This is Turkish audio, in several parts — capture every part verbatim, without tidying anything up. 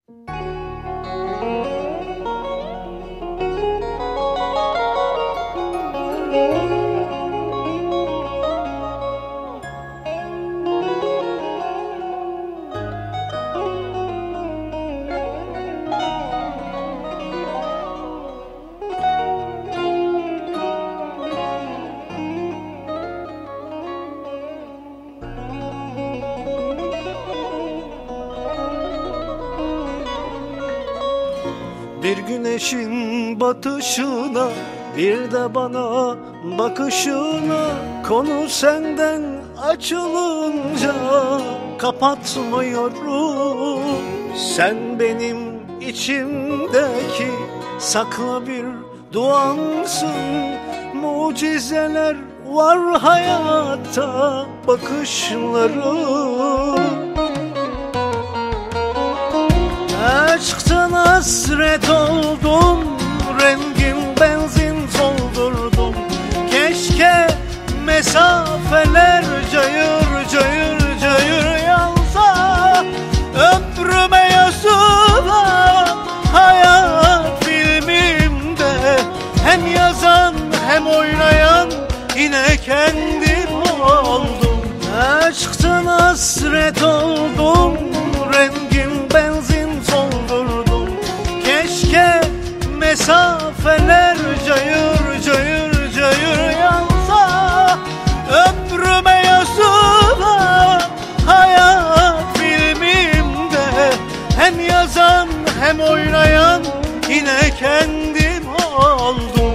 Bir güneşin batışına, bir de bana bakışına, konu senden açılınca kapatmıyorum. Sen benim içimdeki saklı bir duansın. Mucizeler var hayatta bakışların. Aşktan hasret oldum, rengin benzin doldurdum. Keşke mesafeler cayır cayır cayır yansa, ömrüme yazılan hayat filmimde hem yazan hem oynayan yine kendim oldum. Aşktan hasret oldum, rengin benzin doldurdum. Keşke mesafeler cayır cayır cayır yansa, ömrüme yazılan hayat filmimde hem yazan hem oynayan yine kendim oldum.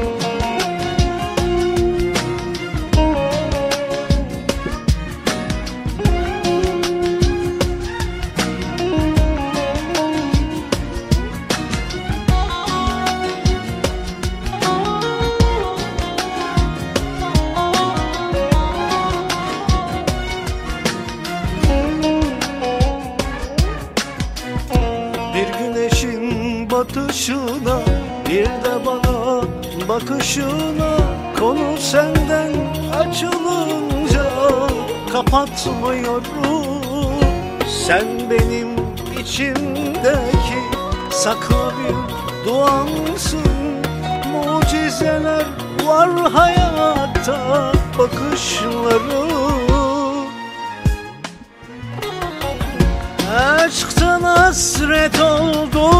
Batışına, bir de bana bakışına, konu senden açılınca kapatmıyorum. Sen benim içimdeki saklı bir duansın. Mucizeler var hayatta bakışların. Aşktan hasret oldum,